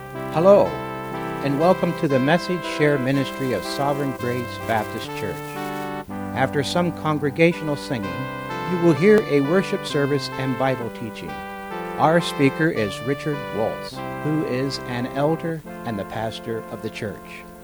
Hello, and welcome to the Message Share Ministry of Sovereign Grace Baptist Church. After some congregational singing, you will hear a worship service and Bible teaching. Our speaker is Richard Waltz, who is an elder and the pastor of the church.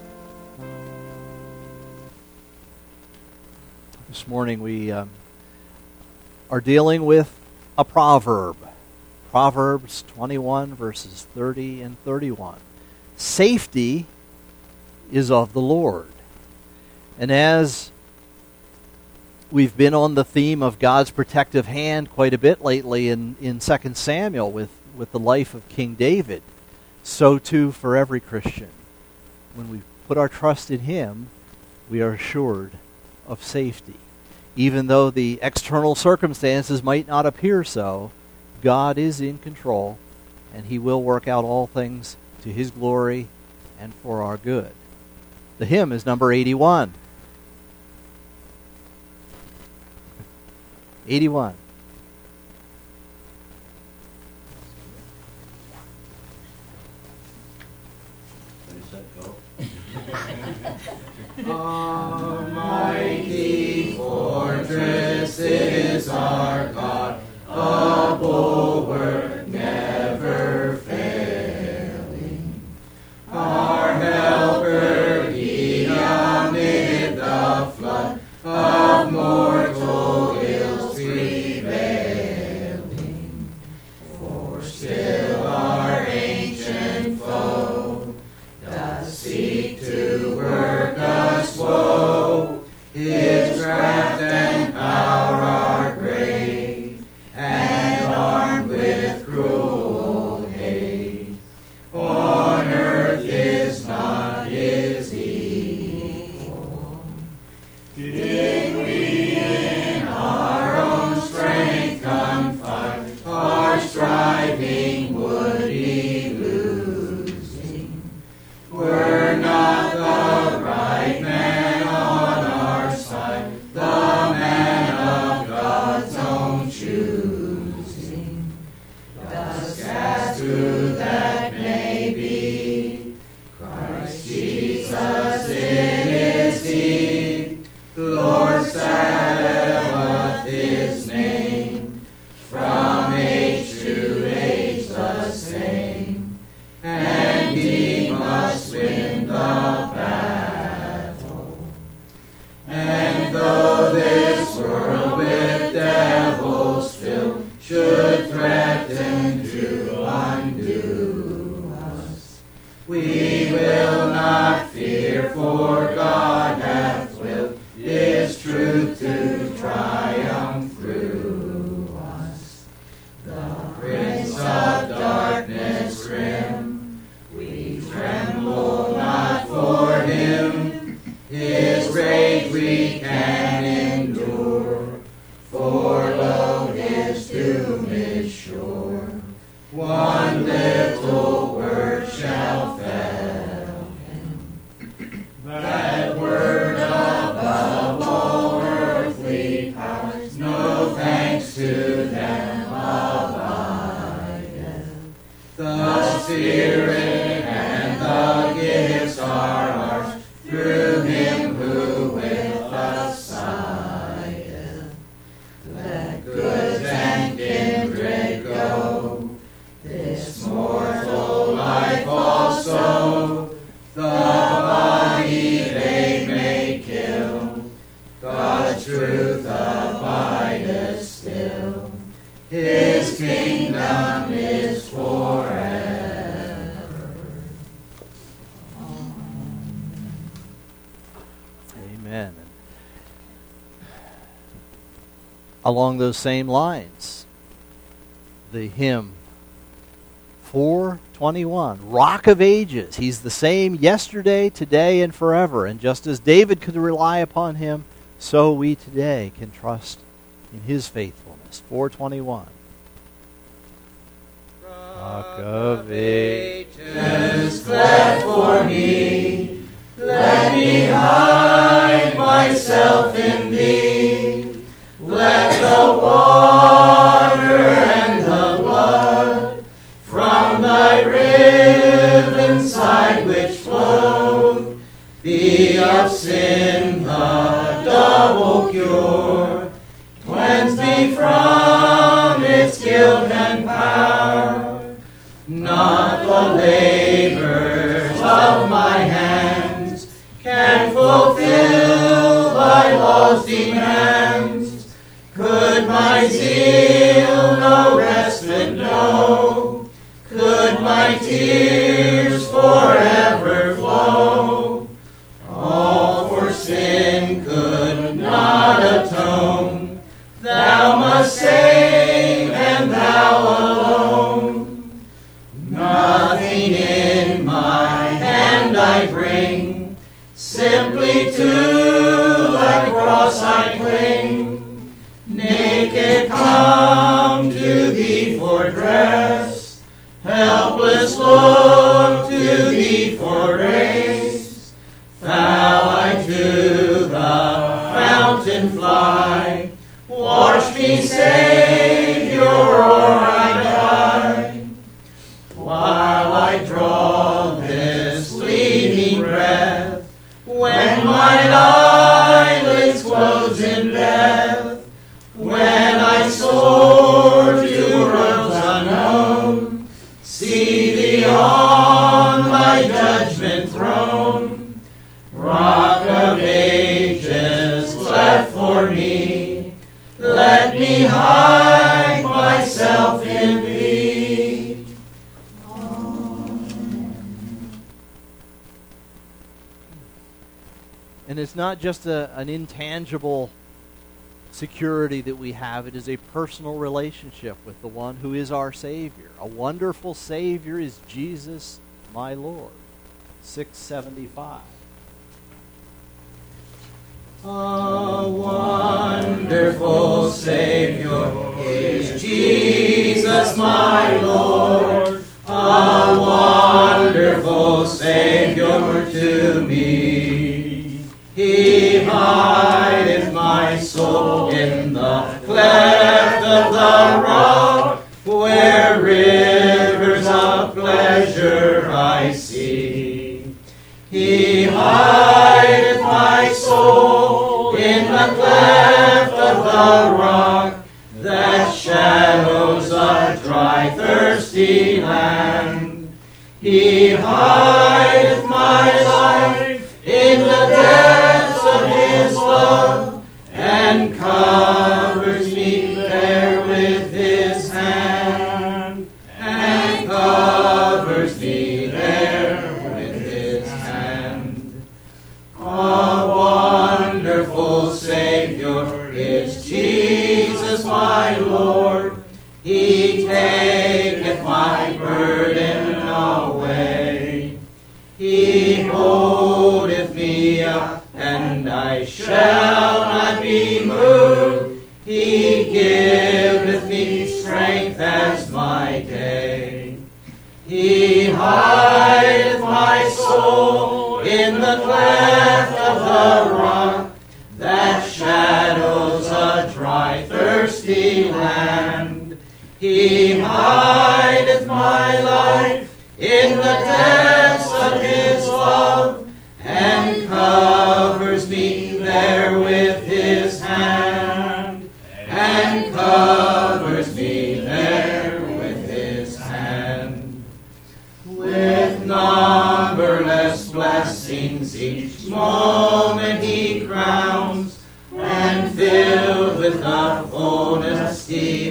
This morning we are dealing with a proverb. Proverbs 21, verses 30 and 31. Safety is of the Lord. And as we've been on the theme of God's protective hand quite a bit lately in 2 Samuel with the life of King David, so too for every Christian. When we put our trust in Him, we are assured of safety. Even though the external circumstances might not appear so, God is in control, and He will work out all things to His glory and for our good. The hymn is number 81. 81. Almighty fortress is our God, a bulwark never failing. Our helper He amid the flood of mortal ills prevailing. For still our ancient foe does seek to work us woe. His craft and power are great, and armed with cruel hate. On earth is not His equal. Did we in our own strength confide, our striving would be losing. Were not the right man on our side, the man of God's own choosing. Thus cast who that may be, Christ Jesus in His deed. Lord Sabaoth His name, from age to age the same, and He must win the battle. And though this world with devils filled should threaten to undo us, we will not fear, for God hath willed His truth to triumph through us. The Prince of darkness grim, we tremble not for Him. His rage we can endure, for lo, His doom is sure. One little word shall fail Him, that word above all earthly powers, no thanks to them abideth. The Spirit and the gifts are ours, through Him who with us sideth. Let goods and kindred go, this mortal life also. The body they may kill, God's truth abideth still. His kingdom is forever. Amen. Along those same lines, the hymn 421, Rock of Ages. He's the same yesterday, today, and forever. And just as David could rely upon Him, so we today can trust in His faithfulness. 421. Rock of Ages, fled for me, let me hide myself in Thee. Let the water and the blood from Thy river the labors of my hands can fulfill thy law's demands. Could my zeal no respite know? Could my tears forever flow? All for sin could not atone. Thou must save, and thou alone. Nothing in my hand I bring, simply to thy cross I cling. Naked come to thee for dress, helpless look to thee for grace. Thou I to the fountain fly, wash me, Savior, or I die. While I draw this fleeting breath, when mine eyelids close in death, when I soar to worlds unknown, see thee on thy judgment throne. Rock of ages left for me, let me hide myself in thee. And it's not just an intangible security that we have. It is a personal relationship with the one who is our Savior. A wonderful Savior is Jesus, my Lord. 675. A wonderful Savior is Jesus, my Lord. A wonderful Savior to me. He hideth my soul in the cleft of the rock, where rivers of pleasure I see. He hideth my soul in the cleft of the rock, that shadows a dry, thirsty land. He hideth my life in the depths of his love, and covers me there with his hand, and covers me there with his hand. A wonderful Savior is Jesus, my Lord. He taketh my burden away. He holdeth me up, and I shall not be moved. He giveth me strength as my day. He hideth my soul in the cleft of the rock, that shadows a dry, thirsty land. He hideth my life in the depths of his love, and covers me there with his hand, and covers me there with his hand. With numberless blessings each moment he crowns, and filled with the fullness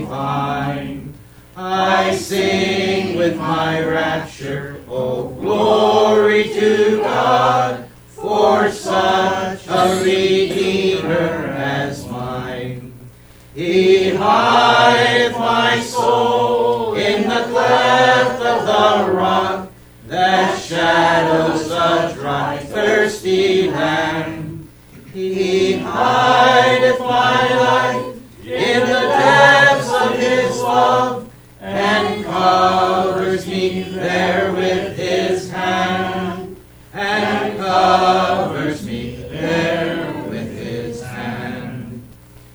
divine, I sing with my rapture, oh glory to God, for such a Redeemer as mine. He hideth my soul in the cleft of the rock, that shadows a dry, thirsty land. He hideth my life in the depths of his love, and covers me there with his hand, and covers me there with his hand.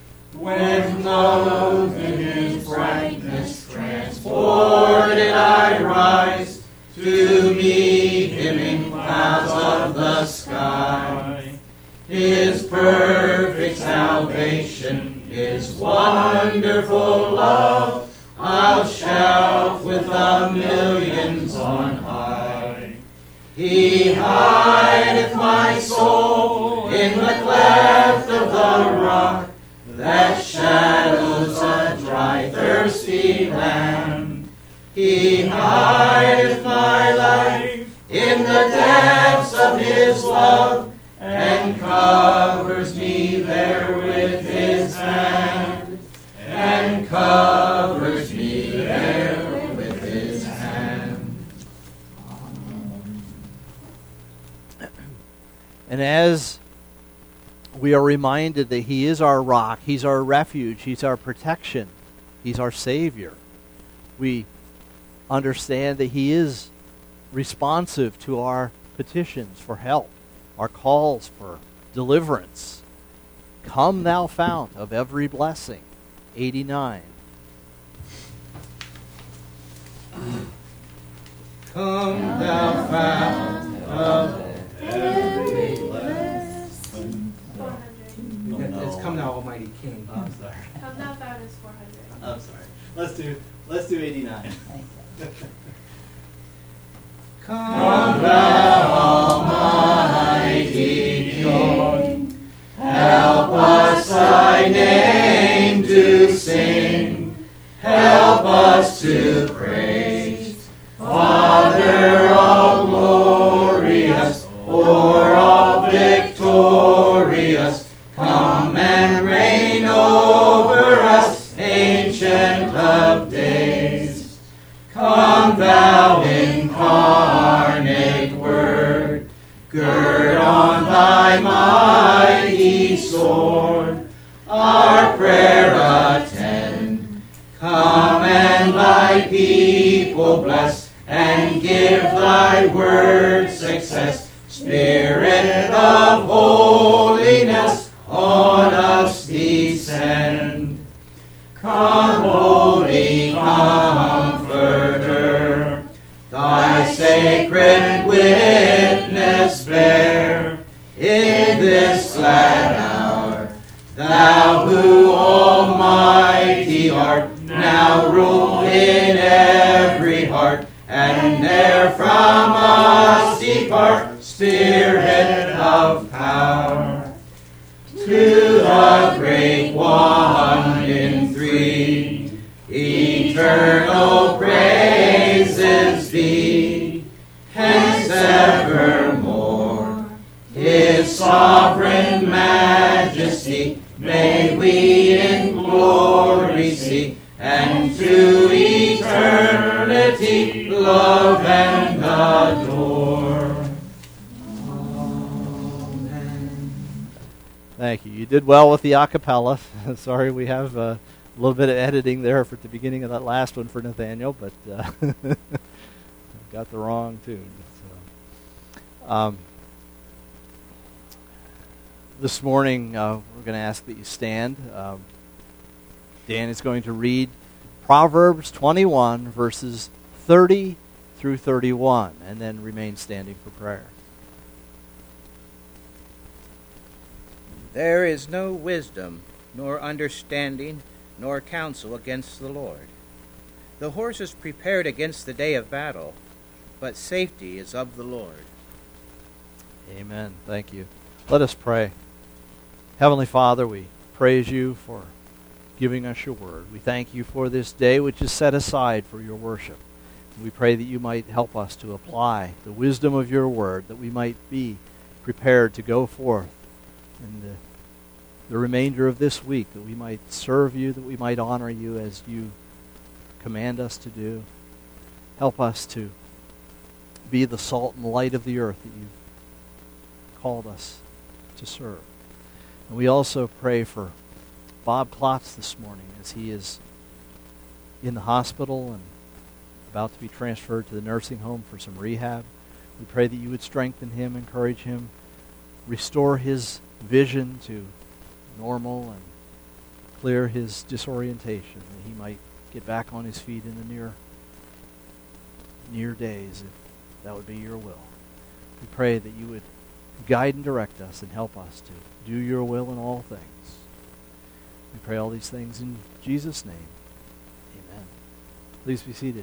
When clothed in his brightness, transported I rise, to meet him in clouds of the sky. His perfect salvation, his wonderful love, a shall shout with the millions on high. He hideth my soul in the cleft of the rock, that shadows a dry, thirsty land. He hideth my life in the depths of his love, and covers me there with his hand, and covers me there with his hand. And as we are reminded that he is our rock, he's our refuge, he's our protection, he's our Savior, we understand that he is responsive to our petitions for help, our calls for deliverance. Come, thou fount of every blessing. 89. Come, thou fount of every blessing. It's come, thou almighty King. Oh, I'm sorry. Come thou fount is 400. I'm sorry. Let's do 89. Come, thou almighty King, help us thy name to sing, help us to praise. Father all glorious, o'er all victorious, come and reign over us, ancient of days. Come, thou incarnate Word, gird on thy mighty sword, our prayer attend. Come and thy people bless, and give thy word success. Spirit of holiness, on us descend. Come, Holy Comforter, thy sacred witness bear in this glad hour. Thou who almighty art, now rule in every heart, and ne'er from us depart, Spirit of power. To the great one in three, eternal praises be, hence evermore. His sovereign majesty may we in glory see, and to eternity love and adore. Amen. Thank you. You did well with the a cappella. Sorry, we have a little bit of editing there for the beginning of that last one for Nathaniel, but got the wrong tune. So, this morning, we're going to ask that you stand. Dan is going to read Proverbs 21, verses 30 through 31, and then remain standing for prayer. There is no wisdom, nor understanding, nor counsel against the Lord. The horse is prepared against the day of battle, but safety is of the Lord. Amen. Thank you. Let us pray. Heavenly Father, we praise you for giving us your word. We thank you for this day which is set aside for your worship. We pray that you might help us to apply the wisdom of your word, that we might be prepared to go forth in the remainder of this week, that we might serve you, that we might honor you as you command us to do. Help us to be the salt and light of the earth that you've called us to serve. And we also pray for Bob Klotz this morning as he is in the hospital and about to be transferred to the nursing home for some rehab. We pray that you would strengthen him, encourage him, restore his vision to normal, and clear his disorientation, that he might get back on his feet in the near days, if that would be your will. We pray that you would guide and direct us and help us to do your will in all things. We pray all these things in Jesus' name. Amen. Please be seated.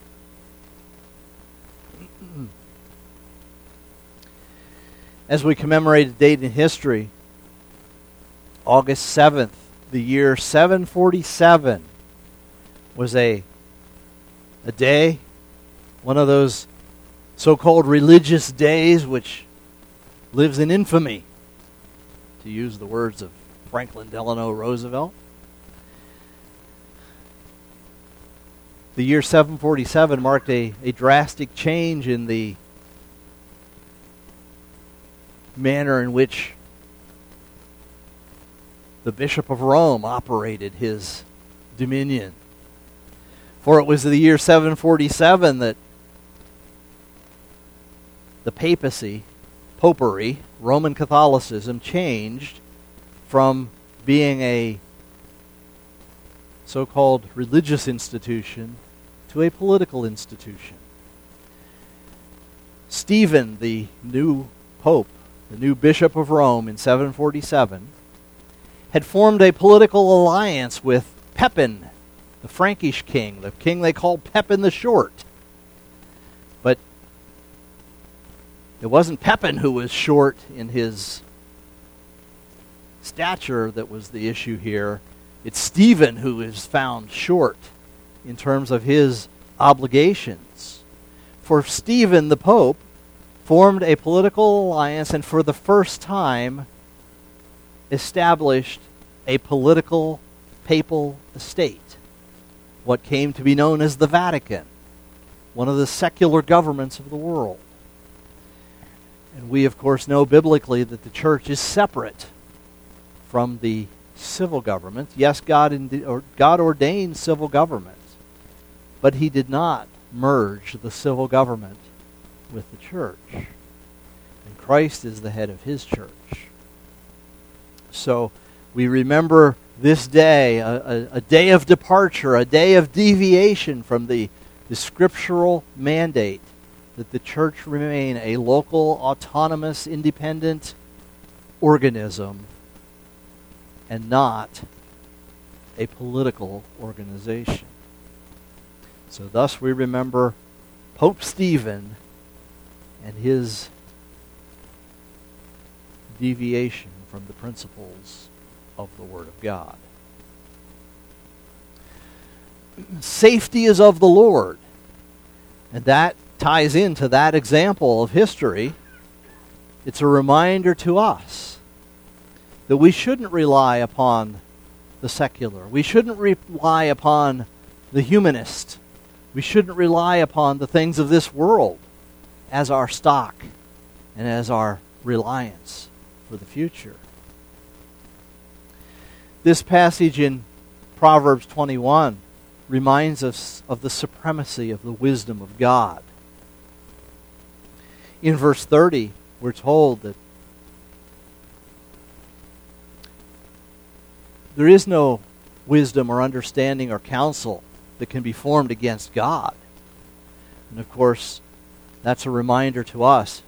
As we commemorate a date in history, August 7th, the year 747, was a day, one of those so-called religious days which lives in infamy, to use the words of Franklin Delano Roosevelt. The year 747 marked a drastic change in the manner in which the Bishop of Rome operated his dominion. For it was the year 747 that the popery, Roman Catholicism, changed from being a so-called religious institution to a political institution. Stephen, the new pope, the new Bishop of Rome in 747, had formed a political alliance with Pepin, the Frankish king, the king they called Pepin the Short. But it wasn't Pepin who was short in his stature that was the issue here. It's Stephen who is found short in terms of his obligations. For Stephen, the Pope, formed a political alliance and for the first time established a political papal estate, what came to be known as the Vatican, one of the secular governments of the world. And we, of course, know biblically that the church is separate from the civil government. Yes, God ordained civil government, but he did not merge the civil government with the church. And Christ is the head of his church. So we remember this day, a day of departure, a day of deviation from the scriptural mandate that the church remain a local, autonomous, independent organism and not a political organization. So thus we remember Pope Stephen and his deviation from the principles of the Word of God. Safety is of the Lord. And that ties into that example of history. It's a reminder to us that we shouldn't rely upon the secular. We shouldn't rely upon the humanist. We shouldn't rely upon the things of this world as our stock and as our reliance for the future. This passage in Proverbs 21 reminds us of the supremacy of the wisdom of God. In verse 30, we're told that there is no wisdom or understanding or counsel that can be formed against God. And of course, that's a reminder to us.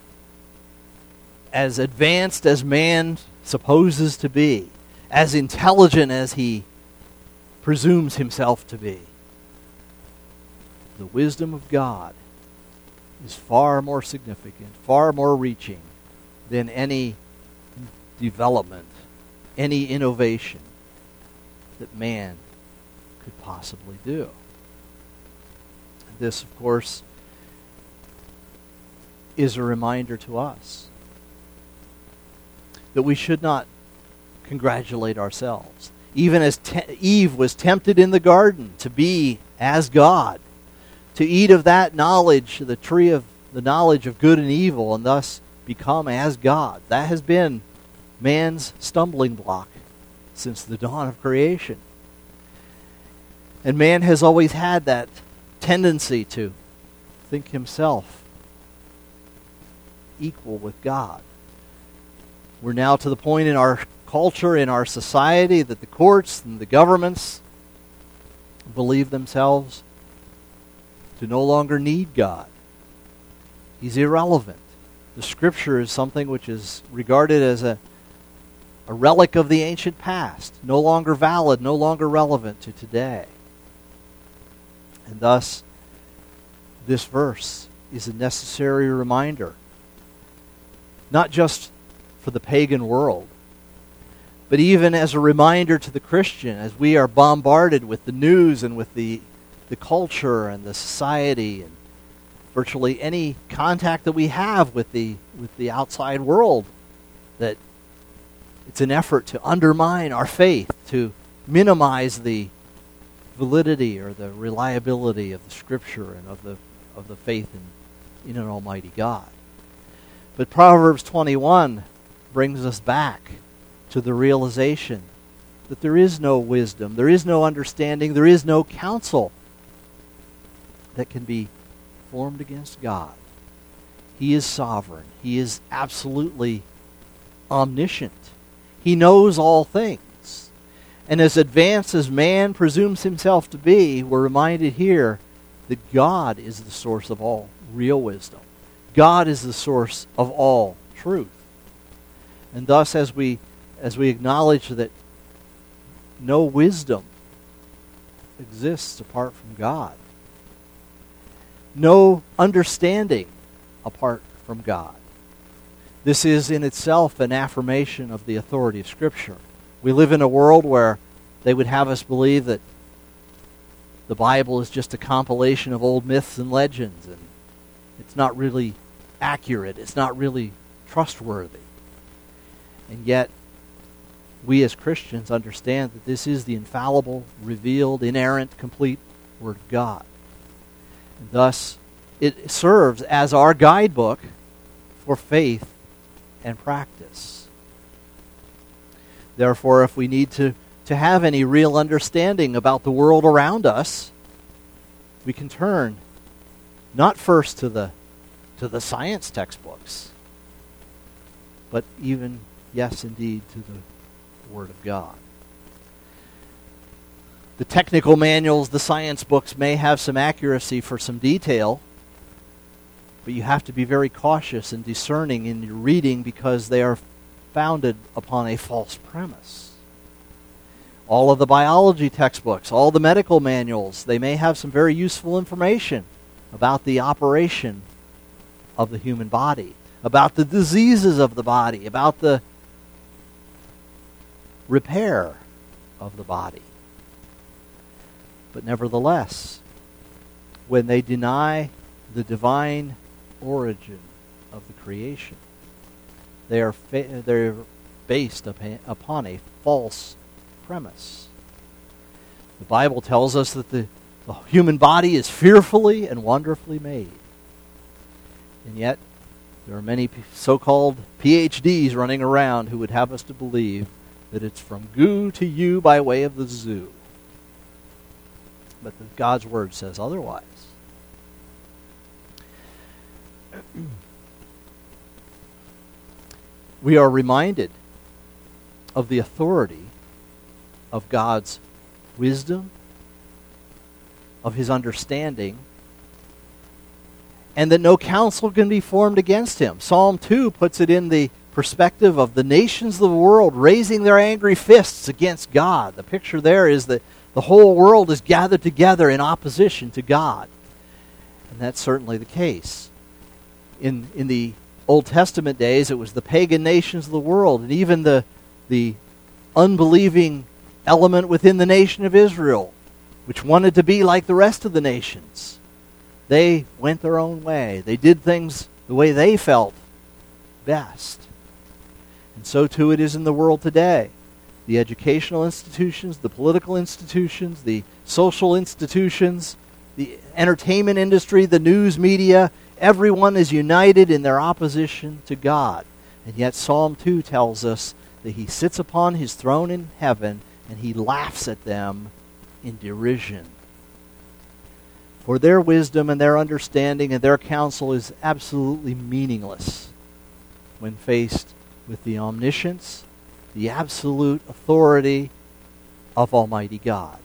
As advanced as man supposes to be, as intelligent as he presumes himself to be, the wisdom of God is far more significant, far more reaching than any development, any innovation that man could possibly do. This, of course, is a reminder to us that we should not congratulate ourselves. Even as Eve was tempted in the garden to be as God, to eat of that knowledge, the tree of the knowledge of good and evil, and thus become as God. That has been man's stumbling block since the dawn of creation. And man has always had that tendency to think himself equal with God. We're now to the point in our culture, in our society, that the courts and the governments believe themselves to no longer need God. He's irrelevant. The Scripture is something which is regarded as a relic of the ancient past, no longer valid, no longer relevant to today. And thus, this verse is a necessary reminder, not just for the pagan world, but even as a reminder to the Christian, as we are bombarded with the news and with the culture and the society and virtually any contact that we have with the outside world, that it's an effort to undermine our faith, to minimize the validity or the reliability of the Scripture and of the faith in an Almighty God. But Proverbs 21 brings us back to the realization that there is no wisdom, there is no understanding, there is no counsel that can be formed against God. He is sovereign. He is absolutely omniscient. He knows all things. And as advanced as man presumes himself to be, we're reminded here that God is the source of all real wisdom. God is the source of all truth. And thus, as we acknowledge that no wisdom exists apart from God, no understanding apart from God, this is in itself an affirmation of the authority of Scripture. We live in a world where they would have us believe that the Bible is just a compilation of old myths and legends, and it's not really accurate, it's not really trustworthy. And yet, we as Christians understand that this is the infallible, revealed, inerrant, complete Word of God. And thus, it serves as our guidebook for faith and practice. Therefore, if we need to have any real understanding about the world around us, we can turn not first to the science textbooks, but even, yes, indeed, to the Word of God. The technical manuals, the science books may have some accuracy for some detail, but you have to be very cautious and discerning in your reading because they are founded upon a false premise. All of the biology textbooks, all the medical manuals, they may have some very useful information about the operation of the human body, about the diseases of the body, about the repair of the body. But nevertheless, when they deny the divine origin of the creation, they're based upon a false premise. The Bible tells us that the human body is fearfully and wonderfully made. And yet, there are many so-called PhDs running around who would have us to believe that it's from goo to you by way of the zoo. But God's Word says otherwise. We are reminded of the authority of God's wisdom, of His understanding, and that no counsel can be formed against Him. Psalm 2 puts it in the perspective of the nations of the world raising their angry fists against God. The picture there is that the whole world is gathered together in opposition to God. And that's certainly the case. In the Old Testament days, it was the pagan nations of the world, and even the unbelieving element within the nation of Israel, which wanted to be like the rest of the nations. They went their own way. They did things the way they felt best. And so too it is in the world today. The educational institutions, the political institutions, the social institutions, the entertainment industry, the news media, everyone is united in their opposition to God. And yet Psalm 2 tells us that He sits upon His throne in heaven and He laughs at them in derision. For their wisdom and their understanding and their counsel is absolutely meaningless when faced with the omniscience, the absolute authority of Almighty God.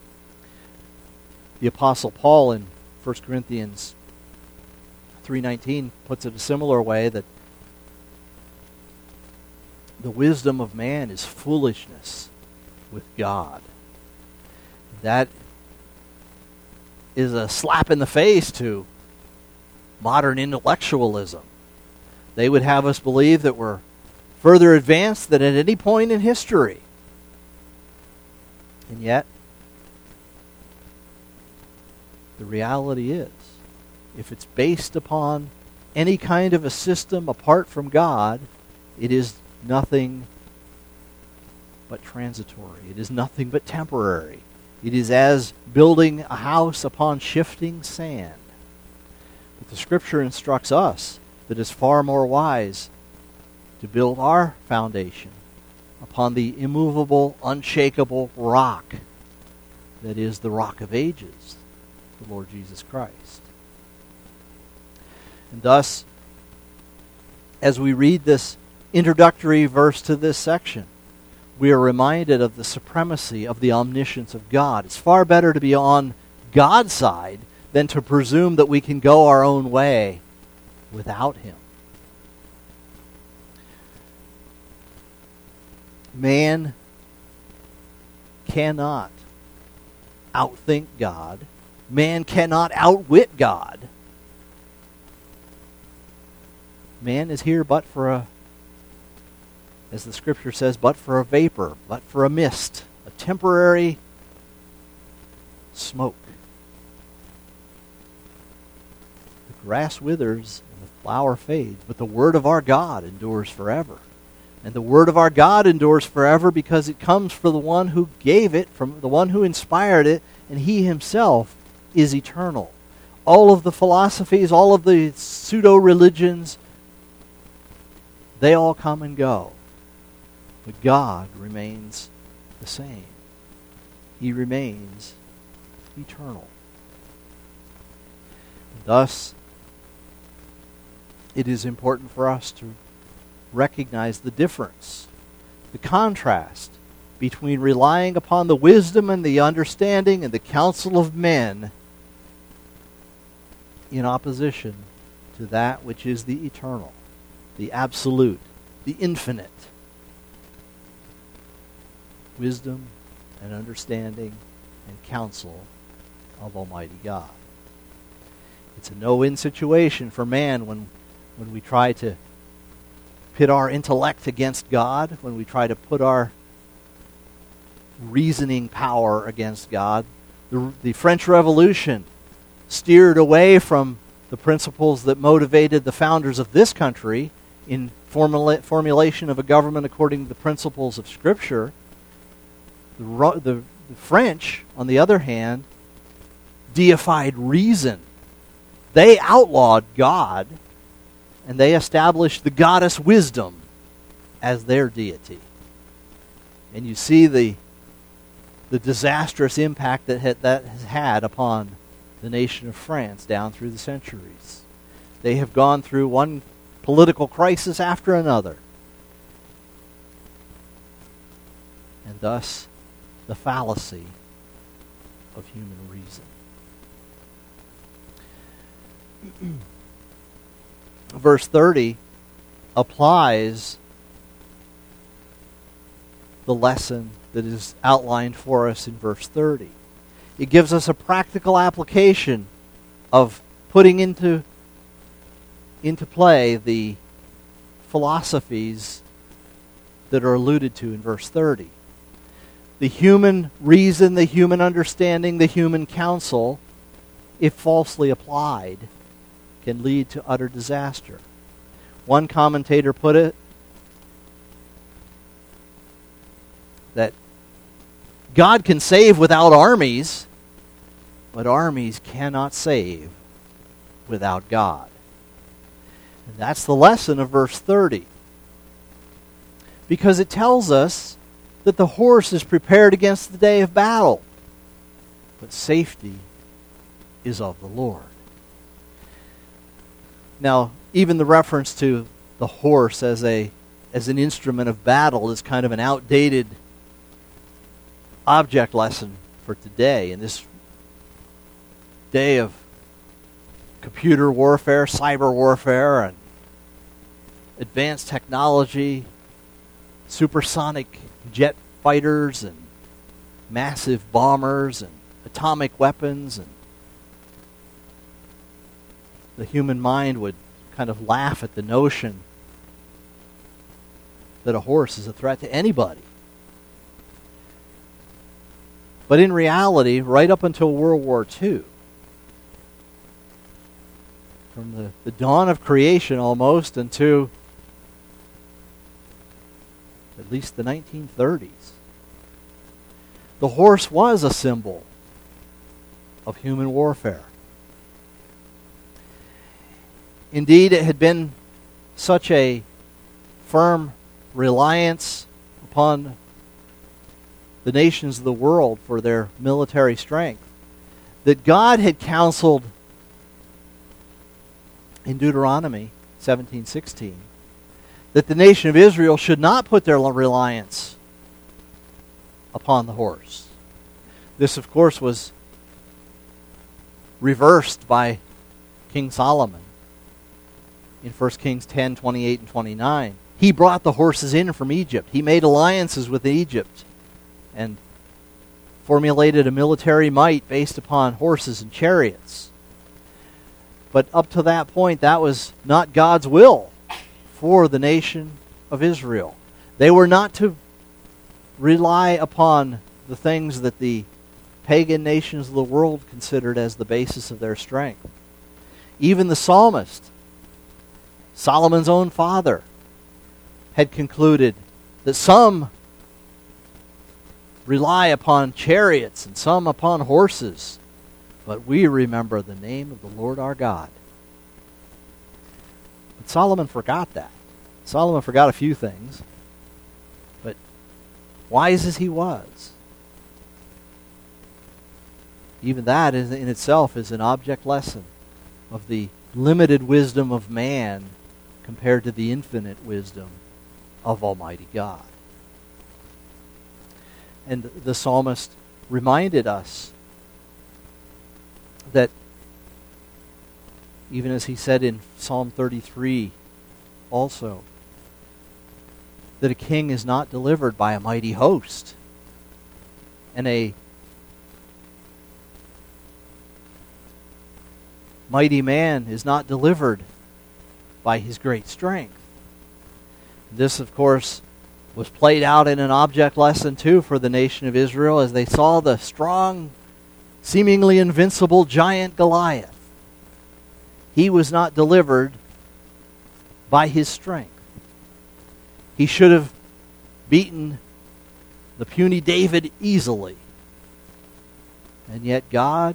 The Apostle Paul in 1 Corinthians 3:19 puts it a similar way, that the wisdom of man is foolishness with God. That is a slap in the face to modern intellectualism. They would have us believe that we're further advanced than at any point in history. And yet, the reality is, if it's based upon any kind of a system apart from God, it is nothing but transitory. It is nothing but temporary. It is as building a house upon shifting sand. But the Scripture instructs us that it's far more wise to build our foundation upon the immovable, unshakable rock that is the Rock of Ages, the Lord Jesus Christ. And thus, as we read this introductory verse to this section, we are reminded of the supremacy of the omniscience of God. It's far better to be on God's side than to presume that we can go our own way without Him. Man cannot outthink God. Man cannot outwit God. Man is here but for a, as the Scripture says, but for a vapor, but for a mist, a temporary smoke. The grass withers and the flower fades, but the word of our God endures forever. And the word of our God endures forever because it comes from the one who gave it, from the one who inspired it, and He Himself is eternal. All of the philosophies, all of the pseudo-religions, they all come and go. But God remains the same. He remains eternal. And thus, it is important for us to recognize the difference, the contrast between relying upon the wisdom and the understanding and the counsel of men in opposition to that which is the eternal, the absolute, the infinite. Wisdom and understanding and counsel of Almighty God. It's a no-win situation for man when we try to pit our intellect against God, when we try to put our reasoning power against God. The French Revolution steered away from the principles that motivated the founders of this country in formulation of a government according to the principles of Scripture. The French, on the other hand, deified reason. They outlawed God, and they established the goddess wisdom as their deity. And you see the disastrous impact that has had upon the nation of France down through the centuries. They have gone through one political crisis after another. And thus, the fallacy of human reason. Verse 30 applies the lesson that is outlined for us in verse 30. It gives us a practical application of putting into play the philosophies that are alluded to in verse 30. The human reason, the human understanding, the human counsel, if falsely applied, can lead to utter disaster. One commentator put it that God can save without armies, but armies cannot save without God. And that's the lesson of verse 30. Because it tells us that the horse is prepared against the day of battle, but safety is of the Lord. Now, even the reference to the horse as an instrument of battle is kind of an outdated object lesson for today. In this day of computer warfare, cyber warfare, and advanced technology, supersonic jet fighters and massive bombers and atomic weapons and the human mind would kind of laugh at the notion that a horse is a threat to anybody. But in reality, right up until World War II, from the dawn of creation almost into at least the 1930s, the horse was a symbol of human warfare. Indeed, it had been such a firm reliance upon the nations of the world for their military strength that God had counseled in Deuteronomy 17:16 that the nation of Israel should not put their reliance upon the horse. This, of course, was reversed by King Solomon in 1 Kings 10:28 and 29. He brought the horses in from Egypt. He made alliances with Egypt and formulated a military might based upon horses and chariots. But up to that point, that was not God's will for the nation of Israel. They were not to rely upon the things that the pagan nations of the world considered as the basis of their strength. Even the psalmist, Solomon's own father, had concluded that some rely upon chariots and some upon horses, but we remember the name of the Lord our God. But Solomon forgot that. Solomon forgot a few things, but wise as he was, even that in itself is an object lesson of the limited wisdom of man compared to the infinite wisdom of Almighty God. And the psalmist reminded us that, even as he said in Psalm 33 also, that a king is not delivered by a mighty host, and a mighty man is not delivered by his great strength. This, of course, was played out in an object lesson too for the nation of Israel as they saw the strong, seemingly invincible giant Goliath. He was not delivered by his strength. He should have beaten the puny David easily. And yet God,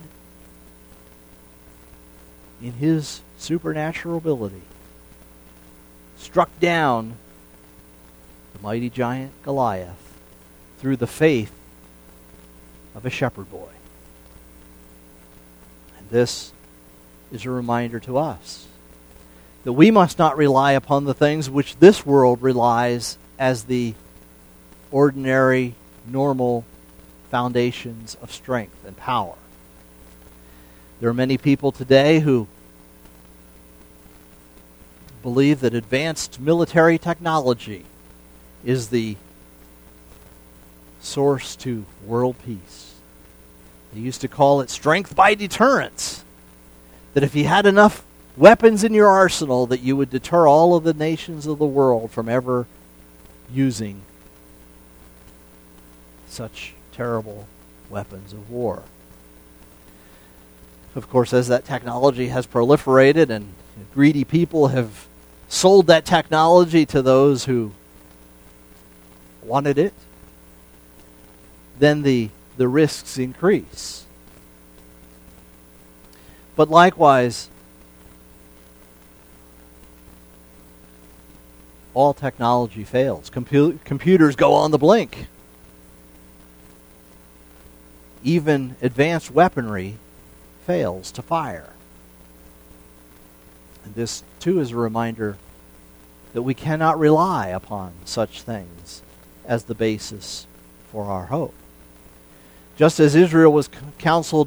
in his supernatural ability, struck down the mighty giant Goliath through the faith of a shepherd boy. And this is a reminder to us that we must not rely upon the things which this world relies as the ordinary, normal foundations of strength and power. There are many people today who believe that advanced military technology is the source to world peace. They used to call it strength by deterrence. That if you had enough weapons in your arsenal, that you would deter all of the nations of the world from ever using such terrible weapons of war. Of course, as that technology has proliferated and greedy people have sold that technology to those who wanted it, then the risks increase. But likewise, all technology fails. Computers go on the blink. Even advanced weaponry fails to fire. And this, too, is a reminder that we cannot rely upon such things as the basis for our hope. Just as Israel was counseled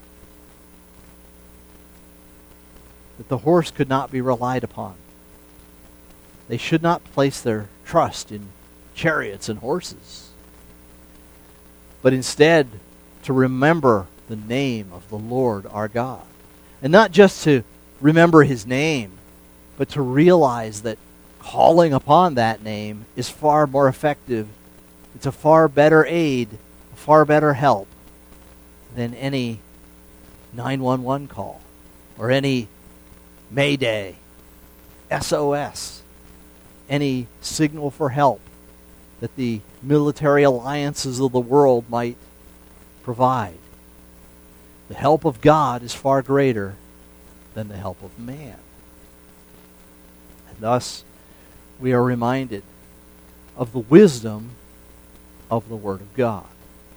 that the horse could not be relied upon. They should not place their trust in chariots and horses, but instead to remember the name of the Lord our God. And not just to remember his name, but to realize that calling upon that name is far more effective. It's a far better aid, a far better help than any 911 call or any Mayday, SOS, any signal for help that the military alliances of the world might provide. The help of God is far greater than the help of man. And thus, we are reminded of the wisdom of the Word of God.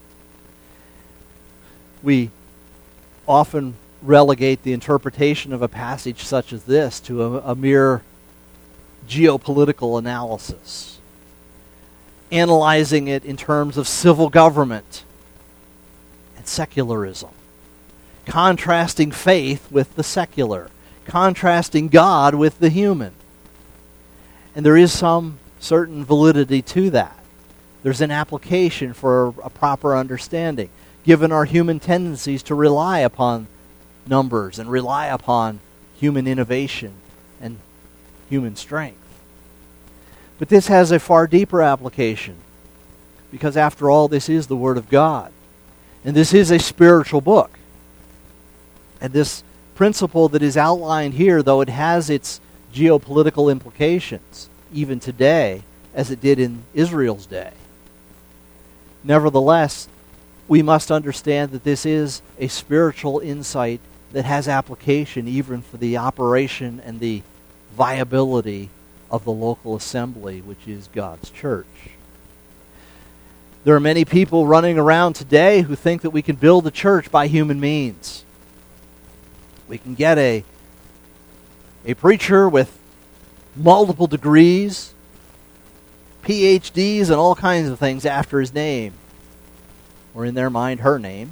We often relegate the interpretation of a passage such as this to a mere geopolitical analysis, analyzing it in terms of civil government and secularism, contrasting faith with the secular, contrasting God with the human. And there is some certain validity to that. There's an application for a proper understanding, given our human tendencies to rely upon numbers and rely upon human innovation and human strength. But this has a far deeper application, because after all, this is the Word of God. And this is a spiritual book. And this principle that is outlined here, though it has its geopolitical implications, even today, as it did in Israel's day, nevertheless, we must understand that this is a spiritual insight that has application even for the operation and the viability of the local assembly, which is God's church. There are many people running around today who think that we can build a church by human means. We can get a preacher with multiple degrees, PhDs, and all kinds of things after his name, or in their mind, her name.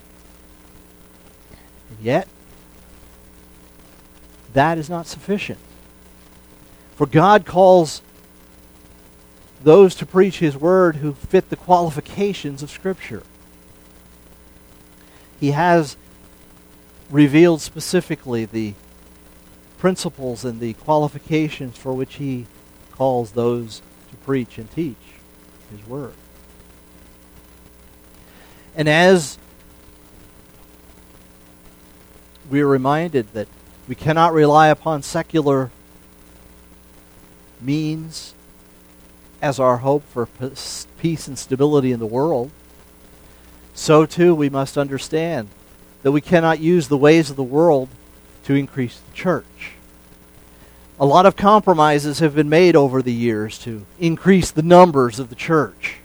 And yet, that is not sufficient. For God calls those to preach His Word who fit the qualifications of Scripture. He has revealed specifically the principles and the qualifications for which He calls those to preach and teach His Word. And as we are reminded that we cannot rely upon secular means as our hope for peace and stability in the world, so too we must understand that we cannot use the ways of the world to increase the church. A lot of compromises have been made over the years to increase the numbers of the church.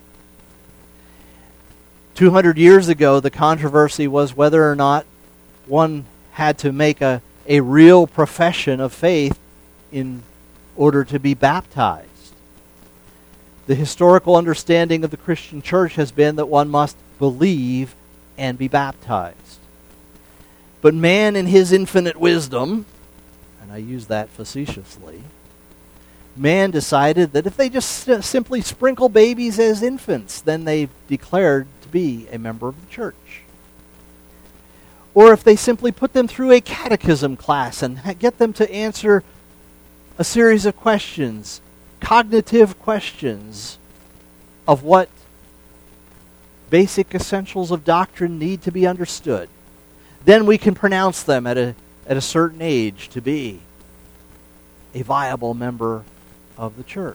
200 years ago, the controversy was whether or not one had to make a real profession of faith in order to be baptized. The historical understanding of the Christian church has been that one must believe and be baptized. But man, in his infinite wisdom, and I use that facetiously, man decided that if they just simply sprinkle babies as infants, then they've declared to be a member of the church. Or if they simply put them through a catechism class and get them to answer a series of questions, cognitive questions of what basic essentials of doctrine need to be understood, then we can pronounce them at a certain age to be a viable member of the church.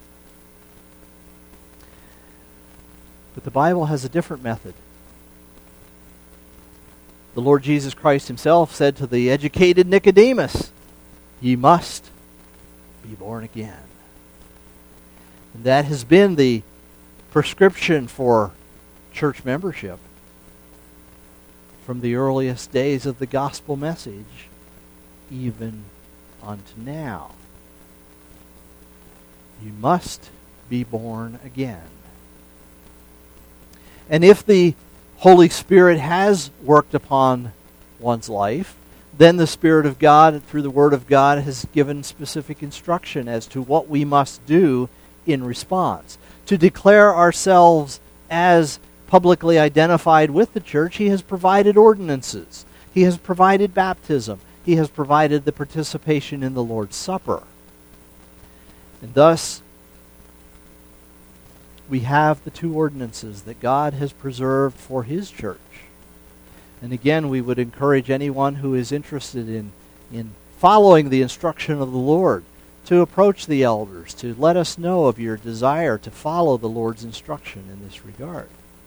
But the Bible has a different method. The Lord Jesus Christ Himself said to the educated Nicodemus, "Ye must be born again." And that has been the prescription for church membership from the earliest days of the gospel message, even unto now. You must be born again. And if the Holy Spirit has worked upon one's life, then the Spirit of God, through the Word of God, has given specific instruction as to what we must do in response. To declare ourselves as publicly identified with the church, He has provided ordinances. He has provided baptism. he has provided the participation in the Lord's Supper. And thus, we have the two ordinances that God has preserved for his church. And again, we would encourage anyone who is interested in following the instruction of the Lord to approach the elders, to let us know of your desire to follow the Lord's instruction in this regard.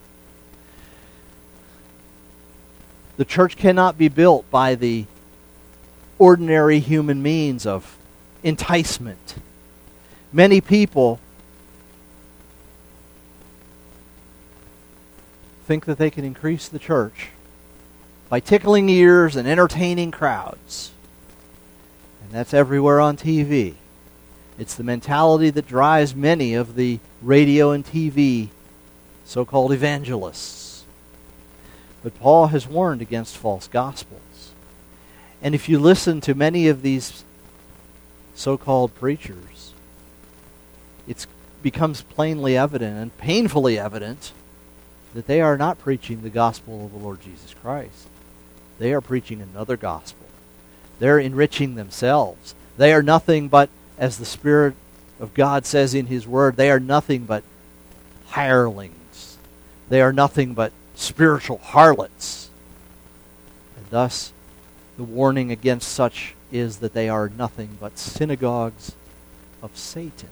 The church cannot be built by the ordinary human means of enticement. Many people think that they can increase the church by tickling ears and entertaining crowds. And that's everywhere on TV. It's the mentality that drives many of the radio and TV so-called evangelists. But Paul has warned against false gospels. And if you listen to many of these so-called preachers, it becomes plainly evident and painfully evident that they are not preaching the gospel of the Lord Jesus Christ. They are preaching another gospel. They're enriching themselves. They are nothing but, as the Spirit of God says in his word, they are nothing but hirelings. They are nothing but spiritual harlots. And thus, the warning against such is that they are nothing but synagogues of Satan.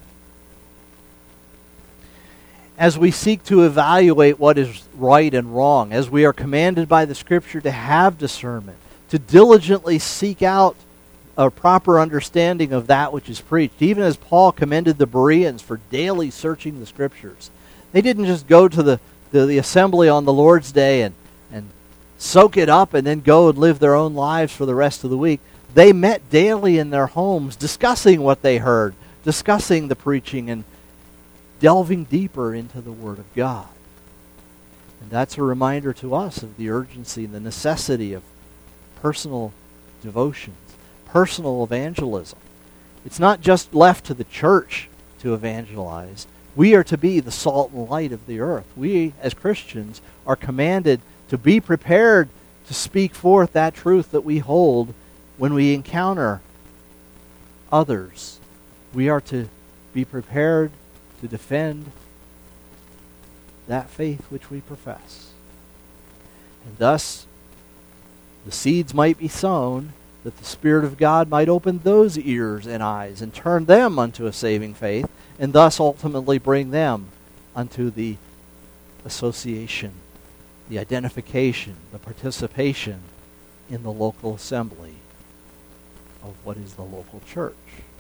As we seek to evaluate what is right and wrong, as we are commanded by the Scripture to have discernment, to diligently seek out a proper understanding of that which is preached, even as Paul commended the Bereans for daily searching the Scriptures. They didn't just go to the assembly on the Lord's Day and soak it up and then go and live their own lives for the rest of the week. They met daily in their homes discussing what they heard, discussing the preaching and delving deeper into the Word of God. And that's a reminder to us of the urgency and the necessity of personal devotions, personal evangelism. It's not just left to the church to evangelize. We are to be the salt and light of the earth. We, as Christians, are commanded to be prepared to speak forth that truth that we hold when we encounter others. We are to be prepared to defend that faith which we profess. And thus, the seeds might be sown that the Spirit of God might open those ears and eyes and turn them unto a saving faith, and thus ultimately bring them unto the association, the identification, the participation in the local assembly of what is the local church.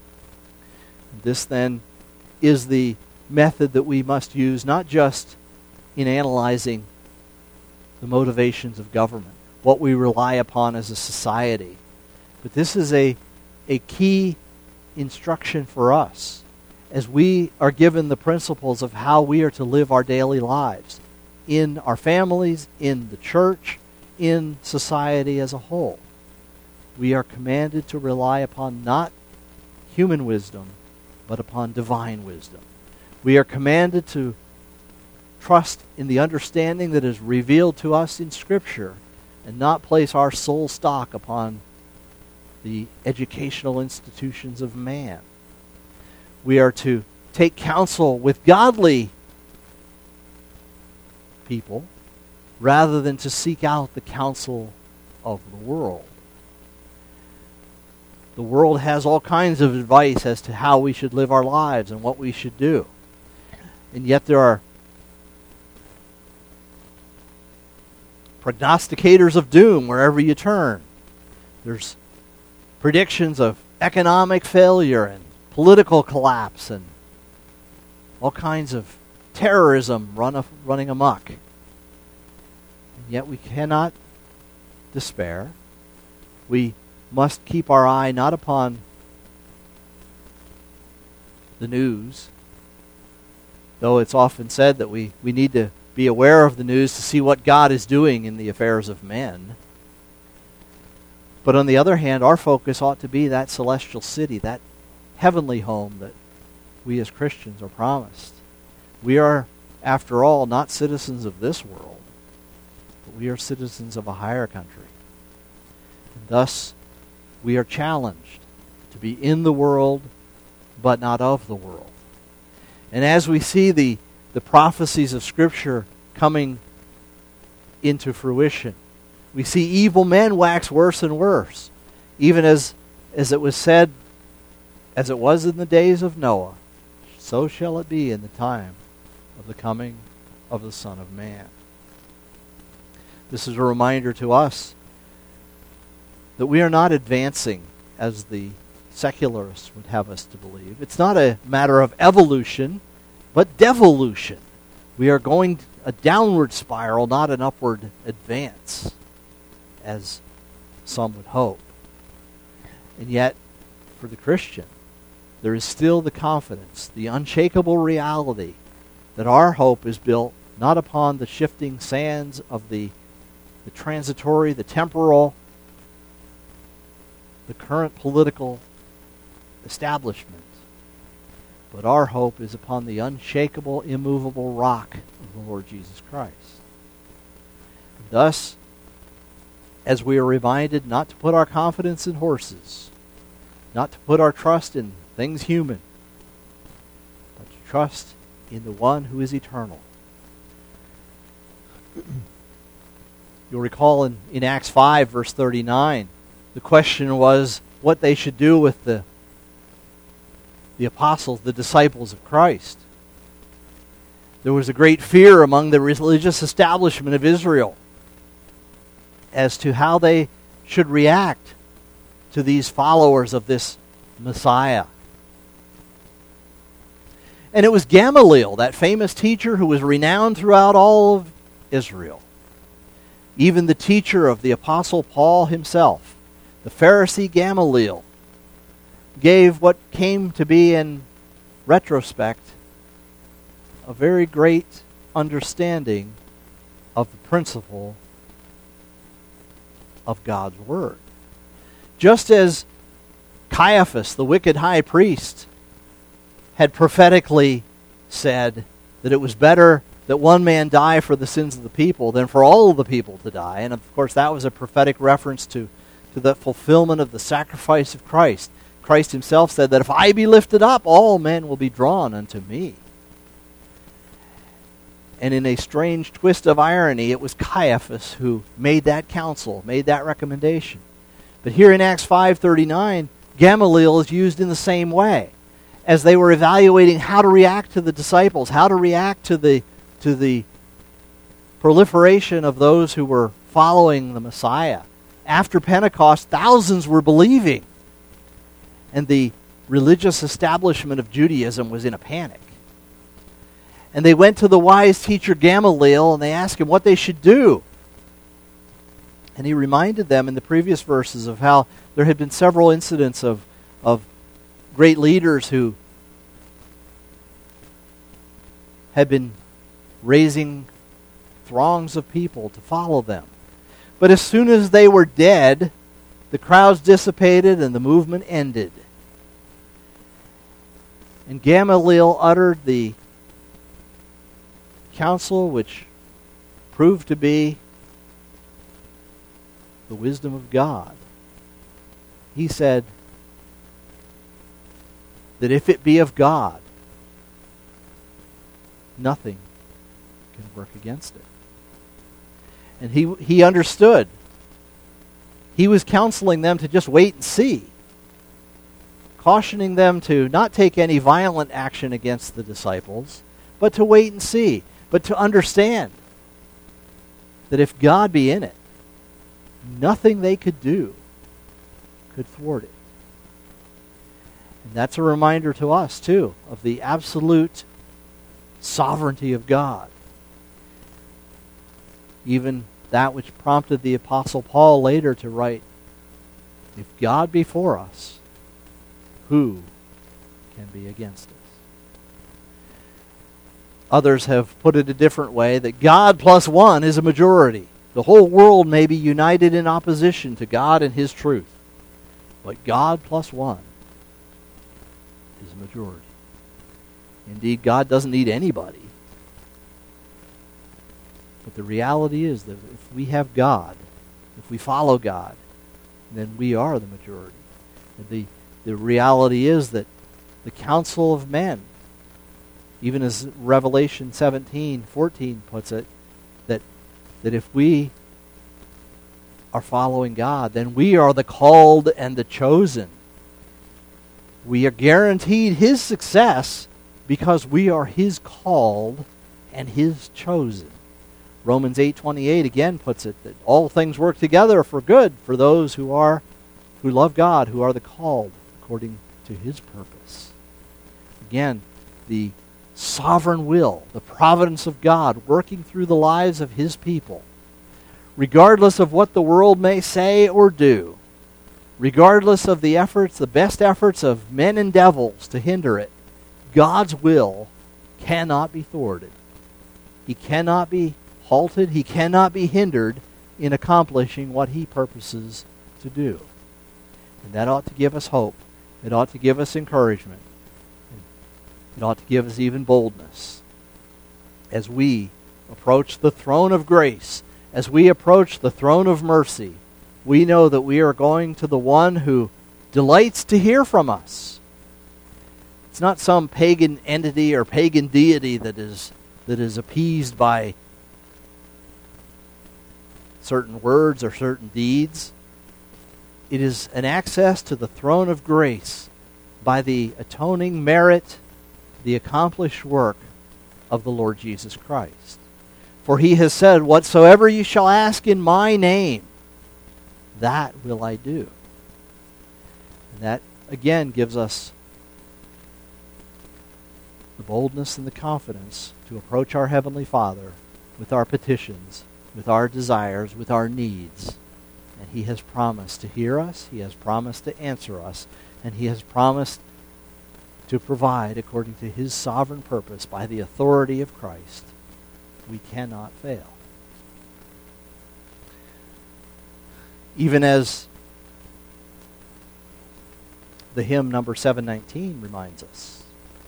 And this then is the method that we must use, not just in analyzing the motivations of government, what we rely upon as a society, but this is a key instruction for us as we are given the principles of how we are to live our daily lives in our families, in the church, in society as a whole. We are commanded to rely upon not human wisdom, but upon divine wisdom. We are commanded to trust in the understanding that is revealed to us in Scripture and not place our sole stock upon the educational institutions of man. We are to take counsel with godly people rather than to seek out the counsel of the world. The world has all kinds of advice as to how we should live our lives and what we should do. And yet there are prognosticators of doom wherever you turn. There's predictions of economic failure and political collapse and all kinds of terrorism running amok. And yet we cannot despair. We must keep our eye not upon the news, though it's often said that we need to be aware of the news to see what God is doing in the affairs of men. But on the other hand, our focus ought to be that celestial city, that heavenly home that we as Christians are promised. We are, after all, not citizens of this world, but we are citizens of a higher country. And thus, we are challenged to be in the world, but not of the world. And as we see the prophecies of Scripture coming into fruition, we see evil men wax worse and worse, even as it was said, as it was in the days of Noah, so shall it be in the time of the coming of the Son of Man. This is a reminder to us that we are not advancing as the secularists would have us to believe. It's not a matter of evolution, but devolution. We are going a downward spiral, not an upward advance, as some would hope. And yet, for the Christian, there is still the confidence, the unshakable reality that our hope is built not upon the shifting sands of the transitory, the temporal, the current political establishment, but our hope is upon the unshakable, immovable rock of the Lord Jesus Christ. Thus, as we are reminded not to put our confidence in horses, not to put our trust in things human, but to trust in the one who is eternal. You'll recall in Acts 5, verse 39, the question was what they should do with the apostles, the disciples of Christ. There was a great fear among the religious establishment of Israel as to how they should react to these followers of this Messiah. And it was Gamaliel, that famous teacher who was renowned throughout all of Israel. Even the teacher of the Apostle Paul himself, the Pharisee Gamaliel, gave what came to be, in retrospect, a very great understanding of the principle of God's Word. Just as Caiaphas, the wicked high priest, had prophetically said that it was better that one man die for the sins of the people than for all of the people to die. And of course that was a prophetic reference to the fulfillment of the sacrifice of Christ. Christ himself said that if I be lifted up, all men will be drawn unto me. And in a strange twist of irony, it was Caiaphas who made that counsel, made that recommendation. But here in Acts 5:39, Gamaliel is used in the same way. As they were evaluating how to react to the disciples, how to react to the proliferation of those who were following the Messiah. After Pentecost, thousands were believing. And the religious establishment of Judaism was in a panic. And they went to the wise teacher Gamaliel and they asked him what they should do. And he reminded them in the previous verses of how there had been several incidents of great leaders who had been raising throngs of people to follow them. But as soon as they were dead, the crowds dissipated and the movement ended. And Gamaliel uttered the counsel which proved to be the wisdom of God. He said that if it be of God, nothing can work against it. And he understood. He was counseling them to just wait and see, cautioning them to not take any violent action against the disciples, but to wait and see, but to understand that if God be in it, nothing they could do could thwart it. And that's a reminder to us, too, of the absolute sovereignty of God. Even that which prompted the Apostle Paul later to write, if God be for us, who can be against us? Others have put it a different way, that God plus one is a majority. The whole world may be united in opposition to God and His truth, but God plus one is a majority. Indeed, God doesn't need anybody. But the reality is that if we have God, if we follow God, then we are the majority. The reality is that the counsel of men, even as Revelation 17:14 puts it, that if we are following God, then we are the called and the chosen. We are guaranteed His success because we are His called and His chosen. Romans 8:28 again puts it that all things work together for good for those who love God, who are the called according to His purpose. Again, the sovereign will, the providence of God working through the lives of His people, regardless of what the world may say or do, regardless of the efforts, the best efforts of men and devils to hinder it, God's will cannot be thwarted. He cannot be halted. He cannot be hindered in accomplishing what He purposes to do. And that ought to give us hope. It ought to give us encouragement. It ought to give us even boldness as we approach the throne of grace, as we approach the throne of mercy. We know that we are going to the one who delights to hear from us. It's not some pagan entity or pagan deity that is appeased by certain words or certain deeds. It is an access to the throne of grace by the atoning merit, the accomplished work of the Lord Jesus Christ. For He has said, "Whatsoever you shall ask in my name, that will I do." And that, again, gives us the boldness and the confidence to approach our Heavenly Father with our petitions, with our desires, with our needs. And He has promised to hear us, He has promised to answer us, and He has promised to provide according to His sovereign purpose by the authority of Christ. We cannot fail. Even as the hymn number 719 reminds us,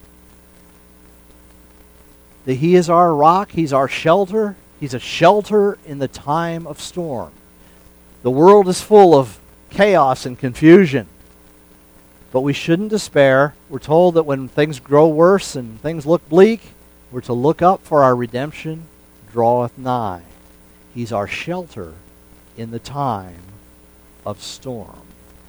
that He is our rock, He's our shelter, He's a shelter in the time of storm. The world is full of chaos and confusion, but we shouldn't despair. We're told that when things grow worse and things look bleak, we're to look up, for our redemption draweth nigh. He's our shelter in the time of storm.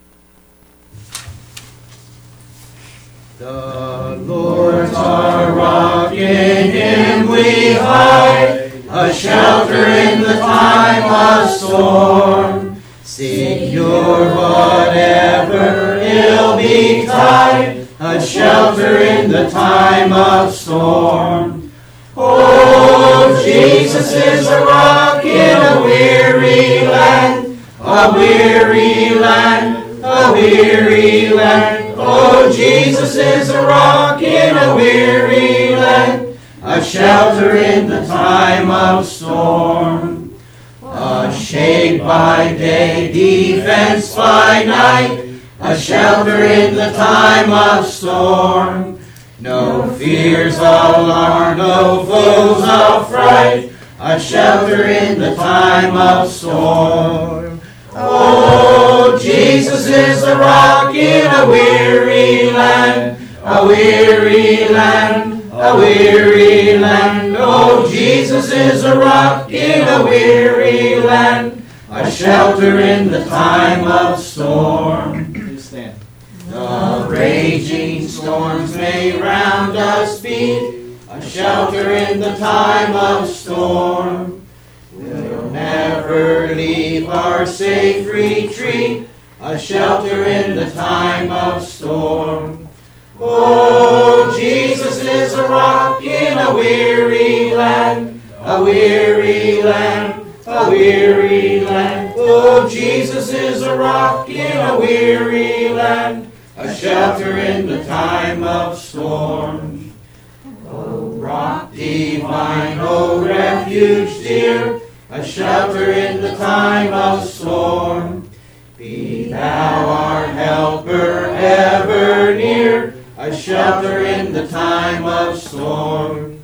The Lord's our rock, in Him we hide, a shelter in the time of storm. Secure whatever ill betide, a shelter in the time of storm. Oh, Jesus is a rock in a weary land, a weary land, a weary land. Oh, Jesus is a rock in a weary land, a shelter in the time of storm. A shade by day, defense by night, a shelter in the time of storm. No fears alarm, no foes affright, a shelter in the time of storm. Oh, Jesus is a rock in a weary land, a weary land, a weary land. Oh, Jesus is a rock in a weary land, a shelter in the time of storm. Please stand. The raging storms may round us beat, a shelter in the time of storm. We'll never leave our safe retreat, a shelter in the time of storm. Oh, Jesus is a rock in a weary land, a weary land, a weary land. Oh, Jesus is a rock in a weary land, a shelter in the time of storm. O rock divine, O refuge dear, a shelter in the time of storm. Be thou our helper ever near, a shelter in the time of storm.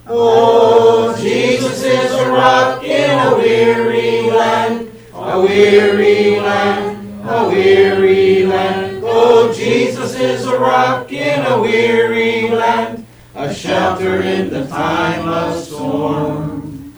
Oh, Jesus is a rock in a weary land, a weary land, a weary land. Oh, Jesus is a rock in a weary land, a shelter in the time of storm.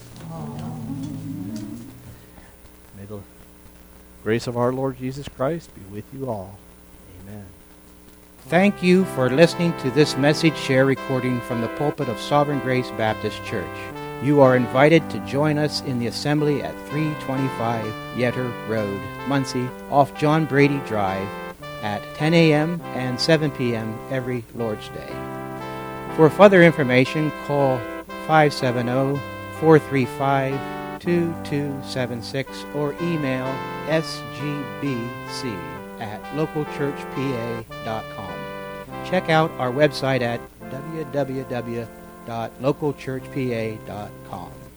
May the grace of our Lord Jesus Christ be with you all. Amen. Thank you for listening to this message share recording from the pulpit of Sovereign Grace Baptist Church. You are invited to join us in the assembly at 325 Yetter Road, Muncie, off John Brady Drive at 10 a.m. and 7 p.m. every Lord's Day. For further information, call 570-435-2276 or email sgbc@localchurchpa.com. Check out our website at www.localchurchpa.com.